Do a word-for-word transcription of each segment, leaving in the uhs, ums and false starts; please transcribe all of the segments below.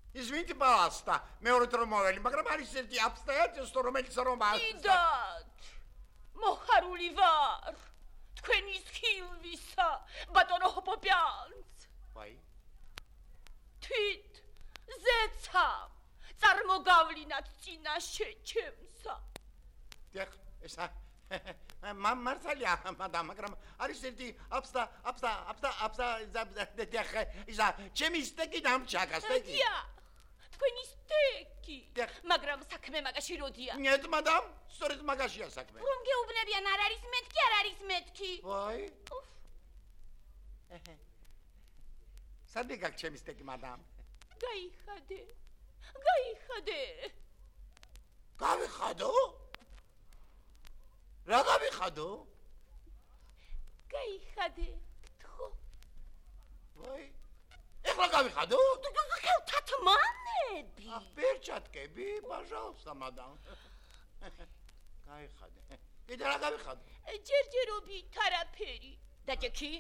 Извините, пожалуйста, მეორე დრო მოველი, მაგრამ არის ერთი აბსტეატისტო, რომელიც რომ დიდად მოხარული ვარ თქვენის ხილვისა, ბატონო ჰოპოპიანც. ვაი. თვით ზეცა წარმოგავლინათ წინაშე ჩემსა. დიახ, ესა მართალია, მადამ, მაგრამ არის ერთი აბსტა, აბსტა, აბსტა, აბსტა, დიახ, ისა ჩემი სტეკი დამჭაკა, სტეკი. დიახ, თქვენი სტეკი. მაგრამ საქმე მაგაში როდია? ნიეთ, მადამ, სწორედ მაგაშია საქმე. რომ გეუბნებიან არ არის მეთქი, არ არის მეთქი. ვაი. სადი გაქვს ჩემი სტეკი, მადამ? გაიხადე. გაიხადე. გავიხადო? რა გავიხადო? გაიხადე. თხო. ვაი. ეხლა გავიხადო? თათმანები. აბ, პერჩატკები, пожалуйста, მადამ. გაიხადე. კიდე რა გავიხადო? ჯერჯერობით არაფერი. დაჭექი?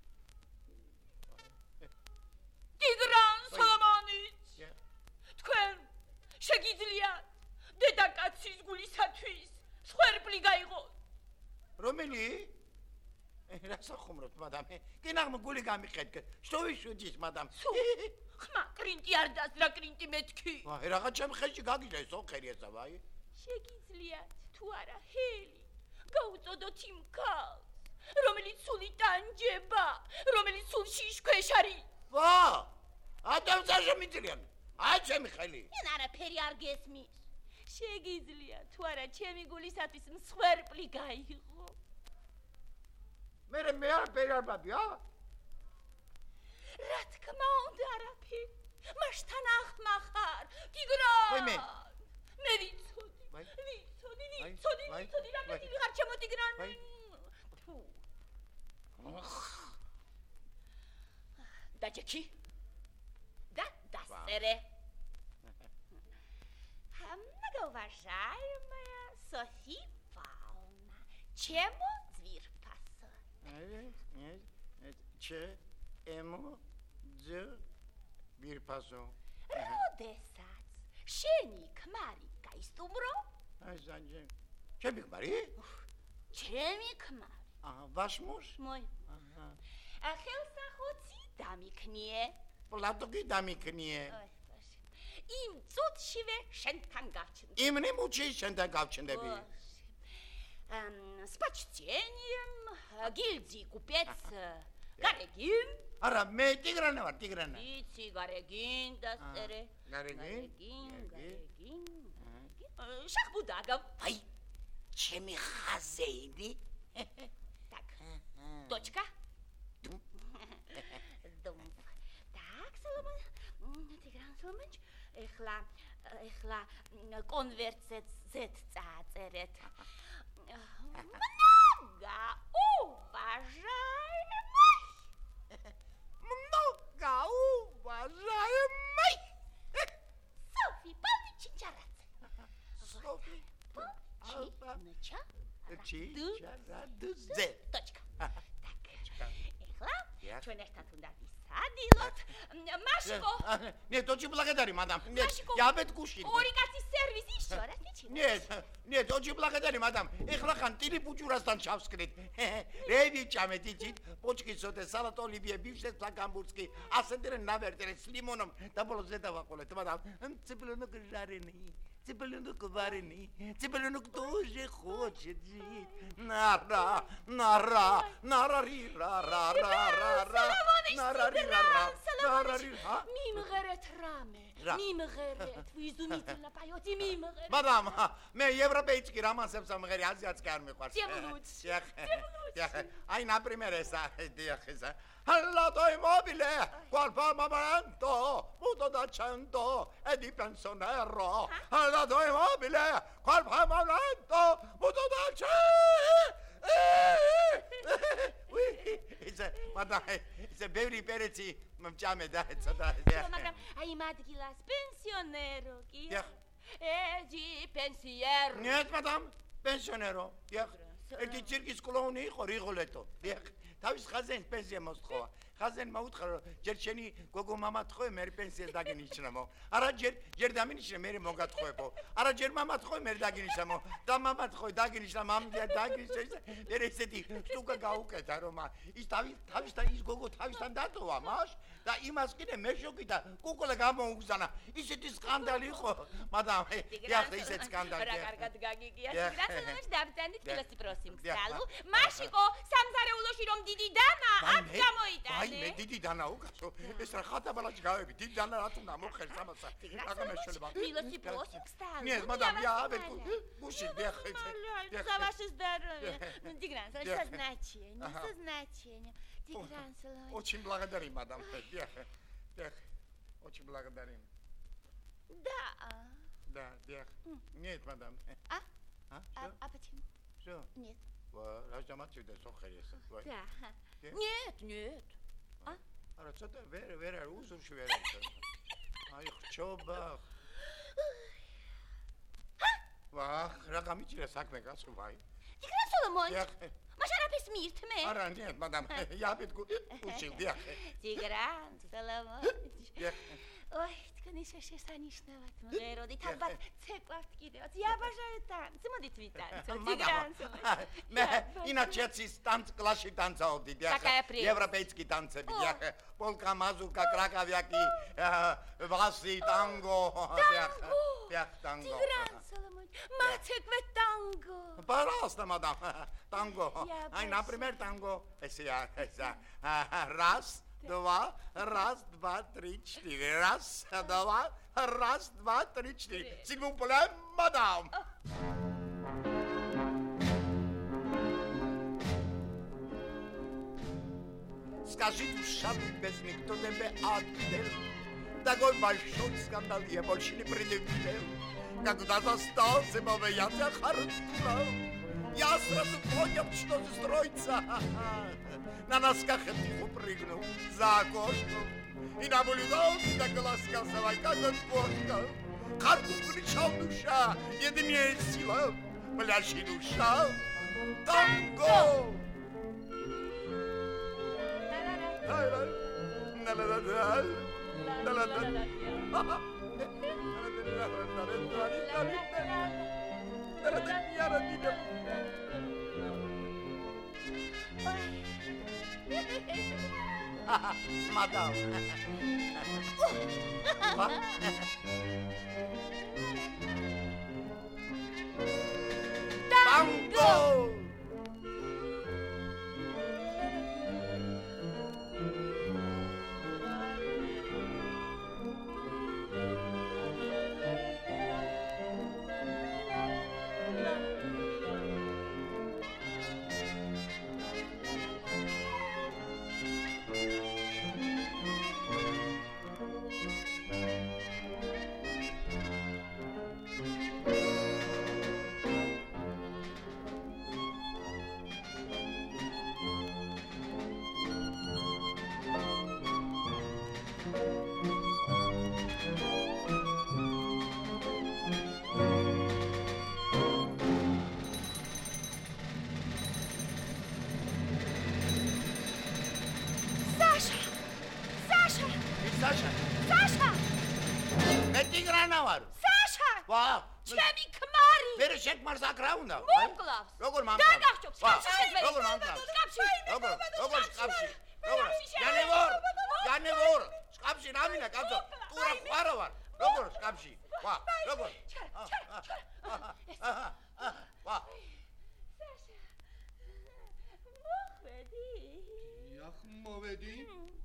ტიგრან სოლომონიც. თქვენ შეგიძლიათ დედაკაცის გულისათვის სხვერპლი გაიღოთ. რომელი? რა სახუმრობთ, მადამ? კინაღმ გული გამიხედე. Что вы шутите, мадам? ხმა კრინტი არ დასდრა კრინტი მეთქი. ვაი, რაღაც ჩემ ხელში გაგიჟა ეს ოხერი ესა, ვაი. შეგიძლიათ თუ არა ჰელი გაუწოდოთ იმ ქალს, რომელიც სული ტანჯება, რომელიც სულში შქვეშ არის. ვა! ადამიანზე მიძრიან. აი ჩემი ხელი. ენ არაფერი არ გესმის. შეგიძლიათ თუ არა ჩემი გულისათვის მსხვერპლი გაიღო. მე მე არაფერი არ ვაბია? რა თქმა უნდა არაფერი. მასთან ახმახარ. ტიგრა. ვაი მე. მე ვიცოდი. ვიცოდი, ვიცოდი, ვიცოდი რა გეტილი ხარ ჩემო ტიგრან. თუ. დაჭექი? და დასერე. Уважаемая София Павловна, чему звирпасо? Че ему звирпасо? Родесац, შენი ქმარი გაისტუმრო? აი ზანჯე. ჩემი ქმარი? ჩემი ქმარი. აჰა, ваш муж? Мой. აჰა. ხელსახოცი დამიქნიე. პლატოგი დამიქნიე. იმ წუთშივე შენთან გავჩნდი. იმ ნიმუჩი შენთან გავჩნდები. С почтением, гильдии купец Гарегин. არა, მე ტიგრანა ვარ, ტიგრანა. იცი, გარეგინ დასწერე. გარეგინ? გარეგინ. შახბუდაგა. აი, ჩემი ხაზეინი. Так. Точка. Дум. Так, Соломон. Тигран Соломонович. ეხლა ეხლა კონვერტზე ზეთ წაწერეთ. Много уважаемый. Много уважаемый. Софи Павлович-Чарадзе. Софи Павлович. Чарадзе. Точка. Так. ეხლა ჩვენ ერთად უნდა ვისადილოთ. Машко. Нет, очень благодарю, мадам. Нет, я об этом кушаю. ორი კაცის სერვისი შორას ნიჩი. Нет, нет, очень благодарю, мадам. ეხლა ხან ტილი პუჭურასთან ჩავსკრით. რეივი ჭამეთით, პოჭკი სოდე салат оливье, бифштекс гамбургский, ასენდერე ნავერტერე с лимоном და ბოლოს ზედა ვაყოლეთ, мадам. Цыпленок жареный. Цыпленок вареный, цыпленок тоже хочет жить. Нара, нара, нарари, ра-ра, ра-ра-ра, нарари, ра-ра, нарари, а? Мимღერეთ რამე, მიმღერეთ, ვიზუმითლა პაიოთი მიმღერეთ. Мадам, მე ევროპეიჩკი რამანსებს ამღერი, აზიაცკი არ მიყვარს. Тем лучше. Ai, например, esa, esa. All'auto immobile, qual momento, muto da cento e di pensionero. All'auto immobile, qual momento, muto da cento. It's a, madam, it's a baby perezi, mamciame da, it's a da. მაგრამ აი მადგილას პენსიონერო კი? e di pensiero. Нет, madam, pensionero. ერთი ცირკის კლოუნი იყო რიღოლეტო. თავის ხაზენის პენსია მოსთხოვა. ხაზენმა უთხრა რომ ჯერ შენი გოგო მამა თხოვე მე პენსიას დაგინიშნამო არა ჯერ ჯერ დამინიშნე მე მოგათხოვებო არა ჯერ მამა თხოვე მე დაგინიშნამო და მამა თხოვე დაგინიშნა მამია დაგინიშნა მე ესეთი სტუკა გაუკეთა რომ ის თავის თავისთან ის გოგო თავისთან დატოვა მას და იმას კიდე მე შოკიდა კუკოლა გამოუგზანა ისეთი სკანდალი იყო მადამ ეხლა ისეთი სკანდალი რა კარგად გაგიგია გრაცელოვич დაბრძანდით კილოსი პროსიმ გსალუ მაშიკო სამზარეულოში რომ დიდი დანა აქ გამოიტანე აი მე დიდი დანა უკაცო ეს რა ხატაბალაჭი გავები დიდი დანა რა თუნდა მოხერს ამასა რა მაშველება კილოსი პროსიმ გსალუ ნე მადამ я აბეთ გუში დიახ за ваше здоровье Тигран что значение что значение Тигран Соловей очень благодарим мадам диях диях очень благодарим да да диях нет мадам а а а почему что нет ва разжамать да сохрес да нет нет а არა ცოტა ვერ ვერ არ უზურში ვერ არის აი ხჩობა ვახ რა გამიჭირა საქმე გასულ ვაი Тигран Соломонович Машарапის მირთმე არა нет мадам я бит გუშილ დიახ Тигран Соломонович ой თქვენი შესანიშნავად მღეროდით ალბათ ცეკვავთ კიდევაც იაბაჟავთ თანც მოდით ვიტანცო Тигран Соломонович მე иначе танц კლასში танцავდი დიახ ევროპეიცკი танцები დიახ პოლკა მაზურკა კრაკავიაკი ვასი ტანგო დიახ დიახ ტანგო Тигран Соломонович მაცეკვეთ ტანგო Пожалуйста, мадам. Танго. Ай, например, танго. Эся, эся. Раз, два, раз, два, три, четыре. Раз, два, раз, два, три, четыре. S'il vous plaît, madame. Скажи, душа без никто тебе отдел. Такой большой скандал я больше не предвидел. Когда застал зимовый я тебя харкнул. Я сразу понял, что строится. На носках я тихо прыгнул за окошко и наблюдал, как ласкал совой, как он поркал. Харку кричал душа, единая сила, плящей душа. Танго! Мадам. Танго! ჩემი ქმარი ვერ შეკმარს აქ რა უნდა მოკლავს როგორ მამკლავს დაგახჭობს სკაფში როგორ მამკლავს სკაფში როგორ როგორ სკაფში როგორ იანევორ იანევორ სკაფში რა მინდა კაცო თუ რა ხარო ვარ როგორ სკაფში ვა როგორ ვა მოხვედი იახ მოვედი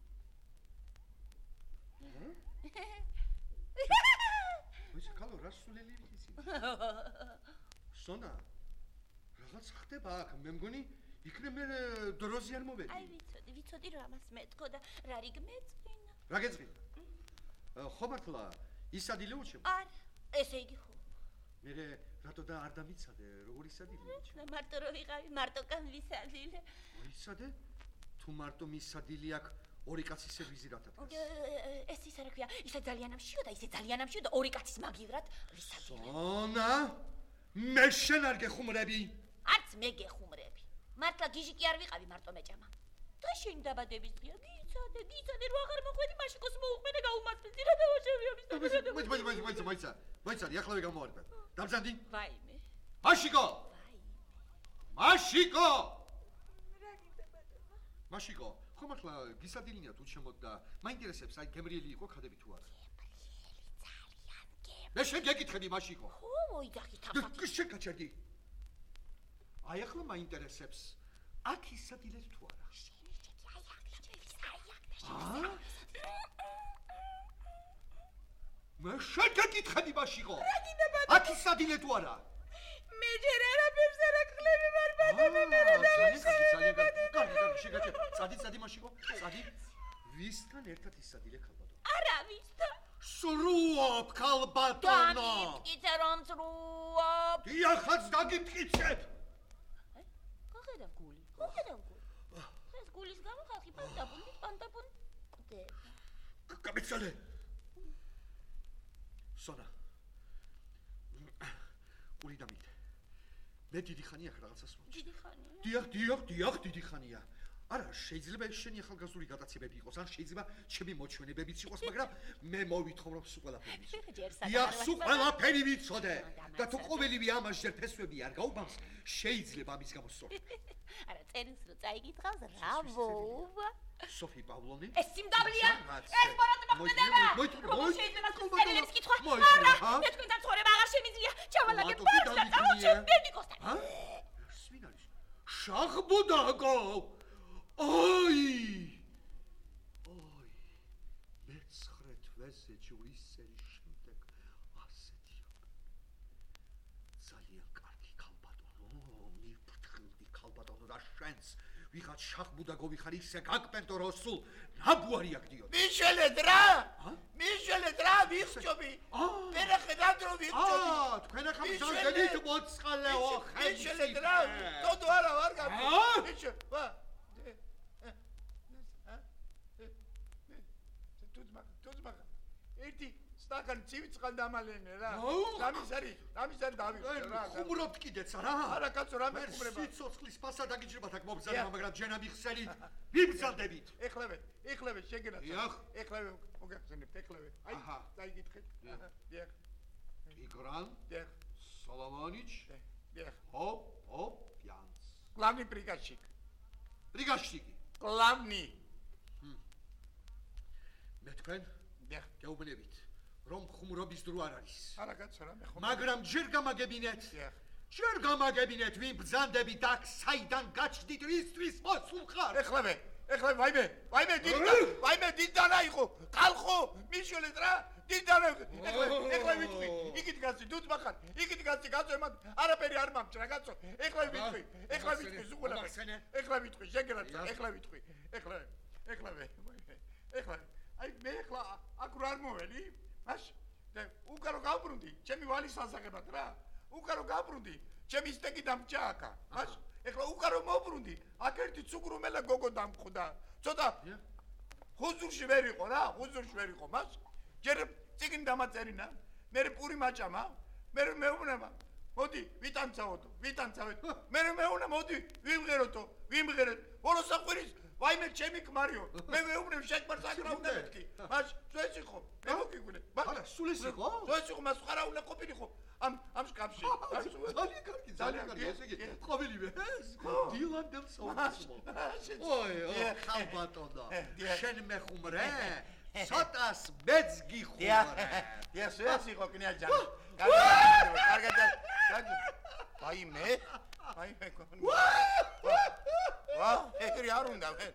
ვისაც კალო რასულელი ვიცი სონა რაღაც ხდება აქ მე მგონი იქნებ მე დროზე არ მოვედი აი ვიცოდი ვიცოდი რომ ამას მეთქო და რა რიგმეწვინა რა გეწვინა ხო მართლა ისადილე უჩემ არ ესე იგი ხო მე რატო და არ დამიცადე როგორ ისადილე უჩემ მარტო რო ვიყავი მარტო კან ვისადილე ისადე თუ მარტო მისადილი აქ ორი კაცის სერვიზი რა თქმა ეს ის რა ქვია ისე ძალიან ამშიო და ისე ძალიან ამშიო და ორი კაცის მაგივრად ვისადილე სონა მე შენ არ გეხუმრები არც მე გეხუმრები მართლა გიჟი კი არ ვიყავი მარტო მეჭამა და შენ დაბადების დღეა იცოდე, იცოდე, რო აღარ მოხვედი, მაშიკოს მოუყვე და გაუმართლდი რა დავაშევია მის და მოიცა, მოიცა, მოიცა, მოიცა. მოიცა, ახლავე გამოვარდა. დამზანდი? ვაიმე. მაშიკო! მაშიკო! რა გიწებადება? მაშიკო, ხომ ახლა გისადილინია თუ შემოდ და მაინტერესებს აი გემრიელი იყო ქადები თუ არა. მე შენ გეკითხები მაშიკო. ხო, მოიძახი თამბაქი. და შენ გაჩერდი. აი ახლა მაინტერესებს აქ ისადილეთ თუ არა. აა? მე შენ გეკითხები მაშიკო. აქ ისადილეთ თუ არა. მე ჯერ არაფერს არ აკვლევი ვარბადები მე რა დავისხდი ძალიან კარგი კარგი კარგი შეგაჩერ წადი წადი მაშიკო წადი ვისთან ერთად ისადილე ქალბატონო არავისთან სრუობ ქალბატონო დამიტკიცე რომ სრუობ დიახაც დაგიტკიცებ გახედავ გული გახედავ გული ეს გულის გამო ხალხი პანტაპუნი პანტაპუნ კვდება გამიცალე სონა გული დამით მე დიდი ხანია რაღაცას ვამჩნევ. დიდი ხანია? დიახ, დიახ, დიახ, დიდი ხანია. არა, შეიძლება შენი ახალგაზრდული გადაცემები იყოს, ან შეიძლება ჩემი მოჩვენებებიც იყოს, მაგრამ მე მოვითხოვ რომ სულ ყველაფერი ვიცოდე. დიახ, სულ ყველაფერი ვიცოდე. და თუ ყოველივე ამას ჯერ ფესვები არ გაუბამს, შეიძლება ამის გამო სწორ. არა, წერილს რო წაიგითხავს, რა ვოუვა? სოფი პავლონი? ეს სიმდაბლეა. ეს პარატი მოხდება. როგორ შეიძლება წერილებს კითხვა? არა, მე თქვენ დაცხოვრება აღარ შემიძლია. ჩავალაგე პარკს და წავუჩემ მედიკოსთან. ჰა? სვინ არის? შახბუდაგო. აი! აი! მეცხრე თვეზე ჯვრის სერის შემდეგ ასეთი ძალიან კარგი ქალბატონო, მიფრთხილდი ქალბატონო და შენს ვიღაც შახბუდაგო ვიხარ ისე გაგპენდო რომ სულ ნაბუარი აგდიო. მიშელეთ რა? მიშელეთ რა ვიხჭობი? მერე ხედავთ რომ ვიხჭობი. აა, თქვენ ახლა მზადებით მოწყალეო ხელი. მიშელეთ რა? თოდო არა ვარ გაგი. მიშე, ვა. ერთი სტაკანი ცივი წყალი დამალენე რა. რამის არის? რამის არის დავიხსე რა. ხუმრობთ კიდეც რა? არა კაცო რა მეხუმრება. სიცოცხლის ფასა დაგიჭირებათ აქ მობზადება, მაგრამ ჯენ ამიხსენით. ვიბზადებით. ეხლევე, ეხლევე შეგენათ. დიახ. ეხლევე მოგახსენებთ, ეხლევე. აი, დაიგითხეთ. დიახ. ტიგრან. დიახ. სოლომონიჩ. დიახ. ჰოპ, ჰოპ, იანს. გლავნი პრიკაშიკ. პრიკაშიკი. გლავნი. მე თქვენ დიახ. გეუბნებით, რომ ხუმრობის დრო არ არის. არა კაცო რა მეხუმრება. მაგრამ ჯერ გამაგებინეთ. დიახ. ჯერ გამაგებინეთ, ვინ ბრძანდებით აქ საიდან გაჩდით რისთვის მოსულ ხარ. ეხლევე, ეხლევე ვაიმე, ვაიმე დიდა, ვაიმე დიდანა იყო. ხალხო, მიშელეთ რა. დიდანა, ეხლევე, ეხლევე ვიტყვი. იქით გასცი, დუძმა ხარ. იქით გასცი, კაცო, ემად არაფერი არ მომჭ რა კაცო. ეხლევე ვიტყვი. ეხლევე ვიტყვი, ზუგულაფერი. ეხლევე ვიტყვი, შეგერათ, ეხლევე ვიტყვი. ეხლევე, ეხლევე, ეხლევე. აი მე ახლა აქ რა არ მოველი? მაშ და უკარო გავბრუნდი, ჩემი ვალის ასაღებად რა. უკარო გავბრუნდი, ჩემი სტეკი დამჭა აქა. მაშ ახლა უკარო მოვბრუნდი, აქ ერთი ცუკრუმელა გოგო დამხვდა. ცოტა ხუზურში ვერ იყო რა, ხუზურში ვერ იყო. მაშ ჯერ წიგნი დამაწერინა, მე პური მაჭამა, მე მეუბნება. მოდი, ვიტანცაოდო, ვიტანცავეთ. მე მეუბნება, მოდი, ვიმღეროთო, ვიმღერეთ. ბოლოს აყვირის ვაიმე ჩემი ქმარიო მე მეუბნებ შექმარს აკრა უნდა მეთქი მას ეს იყო მე მოგიგვინე არა სულ ეს იყო ეს იყო მას ხარა უნდა ყოფილიყო ამ ამ სკაფში ძალიან კარგი ძალიან კარგი ესე იგი ყოველივე ეს დილანდელ საუბრობ ой ხალბატონო შენ მეხუმრე ცოტას მეც გიხუმრე დიახ ეს იყო კნიაჯანი კარგად კარგად ვაიმე ვაიმე კონი ვა, ეგრე არ უნდა მე.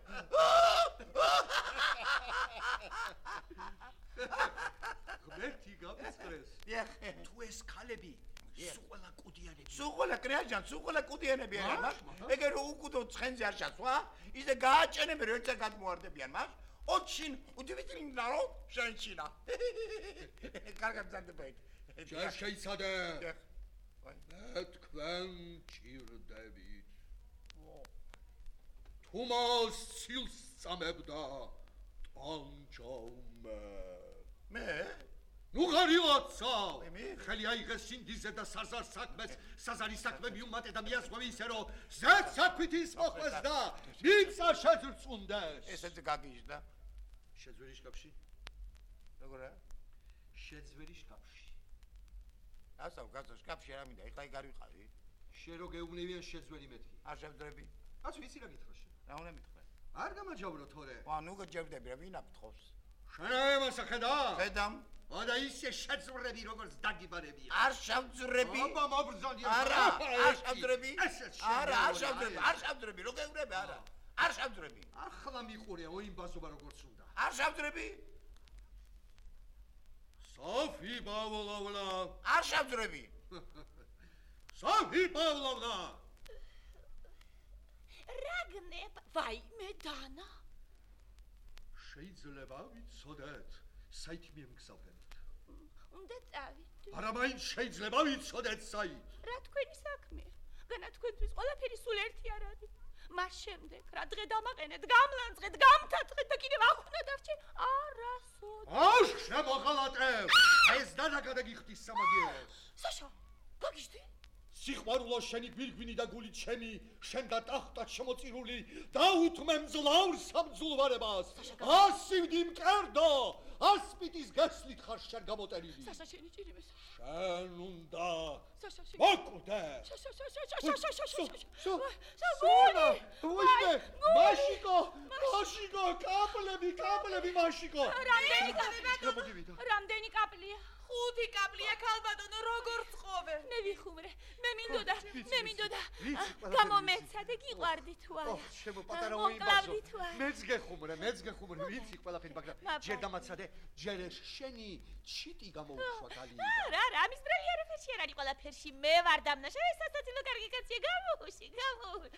ღმერთი გამისწრეს. დიახ. თუ ეს ქალები სულ ყველა კუდიანები. სულ ყველა კრეაჯან, სულ ყველა კუდიანები არიან, მას. ეგრე რომ უკუდო ცხენზე არ ჩასვა, ისე გააჭენები რომ ერთად გადმოარდებიან, მას. ოჩინ, უდივიტლინ ნარო, შენჩინა. კარგად მზადდება. ჯერ შეიცადე. დიახ. მე თქვენ ჭირდებით. თუმას ცილს წამებდა ტანჯავმე. მე? ნუ უღარილაცო მე? ხელი აიღეს სინდიზე და საზარ საქმეს საზარის საქმე მიუმატე და მიასხვევი ისე რომ ზეთ საქმით ის მოხდეს და მიწა შეძრწუნდეს ესეც გაგიჟდა შეძვერი შკაფში როგორა შეძვერი შკაფში ასა გასო შკაფში რა მინდა ეხლა გარვიყავი შენ რო გეუბნებიან შეძვერი მეთქი არ შევძრები ას ვიცი რა გითხრა შენ რა უნდა მithme არ გამაჯავრო თორე ვა ნუ გჯერდები რა ვინ აფთხოვს შენ ამასა ხედა ხედამ და ისე შეძვრები როგორც დაგიბარებია არ შევძრები აბა მაბრძანია არა არ შევძრები ესეც არა არ შევძრები არ შევძრები რო გეუბნები არა არ შევძრები ახლა მიყურე ოიმ ბაზობა როგორც უნდა არ შევძრები Софи Павловна არ შევძრები Софи Павловна რაგნებ ვაიმე დანა შეიძლება ვიცოდეთ საით მიემგზავრებთ უნდა წავიდე არა მაინც შეიძლება ვიცოდეთ საით რა თქვენი საქმე განა თქვენთვის ყველაფერი სულ ერთი არ არის მას შემდეგ რა დღე დამაყენეთ გამლანძღეთ გამთათხეთ და კიდევ ახუნა დარჩენ არასოდ აშ შემოღალატებ ეს დანა გადაგიხდის სამაგიერს საშა გაგიჟდი სიყვარულო შენი გვირგვინი და გული ჩემი შენ და ტახტად შემოწირული დაუთმე მძლავრ სამძულვარებას ასივდი მკერდო ასპიტის გასლით ხარ შენ გამოტენილი საშა შენი ჭირიმეს შენ უნდა საშა შენი მოკვდე საშა საშა საშა საშა სონა უიმე მაშიკო მაშიკო კაპლები კაპლები მაშიკო რამდენი კაპლია რამდენი კაპლია ხუთი კაპლია ქალბატონო როგორც ხოვე მე ვიხუმრე მე მინდოდა მე მინდოდა გამომეცადე გიყვარდი თუ არა შემო პატარა უიმბაზო მეც გეხუმრე მეც გეხუმრე ვიცი ყველაფერი მაგრამ ჯერ დამაცადე ჯერ შენი ჩიტი გამოუშვა გალია არა არა ამის ბრალი არაფერში არ არის ყველაფერში მე ვარ დამნაშე ეს სასაცილო კარგი კაცია გამოუში გამოუში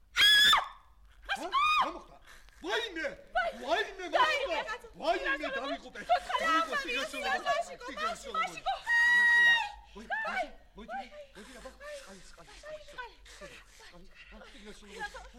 გამოხდა ვაიმე ვაიმე მაშიკო ვაიმე დავიღუპე დავიღუპე სიგასოლო სიგასოლო მაშიკო მოი მოი მოი აბა აი სკალი სკალი სიგასოლო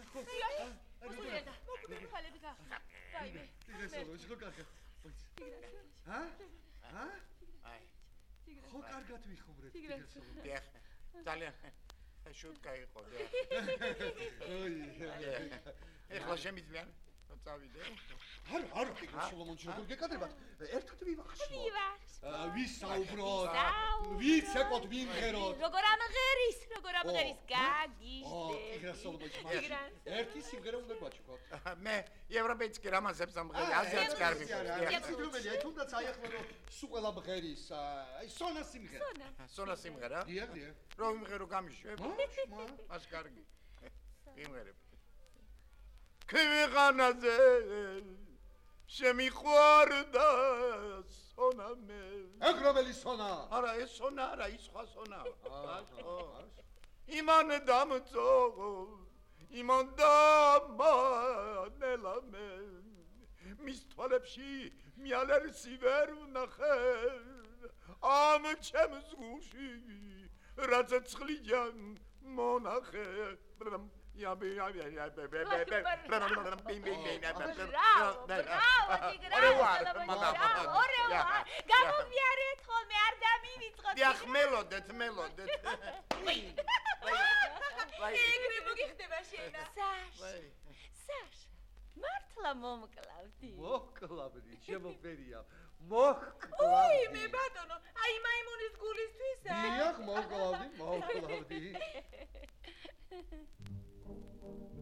მოკდე ხალები გა ვაიმე სიგასოლო შეგო კარგა ჰა ჰა აი ხო კარგად ვიხუმრეთ სიგასოლო დიახ ძალიან შუტკა იყო დიახ ოი ეხლა შემიძლია წავიდე არ არ სოლომონ როგორ გეკადრებათ ერთად ვივახშმო ვივახშმო ვისაუბროთ ვიცეკოთ ვიმღეროთ როგორ ამღერის როგორ ამღერის გაგიჟდე იგრა სოლომონ ერთი სიმღერა უნდა გვაჩვენოთ მე ევროპეიც კი რამაზებს ამღერი აზიაც კარგი ციგრომელია თუნდაც აი ახლა რომ სულ ყველა მღერის აი სონა სიმღერა სონა სიმღერა დიახ დიახ რომ ვიმღერო გამიშვებ მაშმა მას კარგი ვიმღერებ ქიმიღანაზე შემიყვარდა სონა მე ეგ რომელი სონა არა ეს სონა არა ის სხვა სონა იმან დამწო იმან დამანელა მე მის თვალებში მიალერსი ვერ ვნახე ამ ჩემს გულში რაც ცხლიან მონახე Ja, ja, ja, ja, ja, ja, ja, გამომიარეთ ხოლმე არ დამივიწყოთ. დიახ, მელოდეთ, მელოდეთ. ეგრე მოგიხდება შენა. საშ. საშ. მართლა მომკლავდი. მოკლავდი, შემოფერია. მოკლავდი. ოი, მე ბატონო, აი მაიმუნის გულისთვისა. დიახ, მოკლავდი, მოკლავდი. Thank you.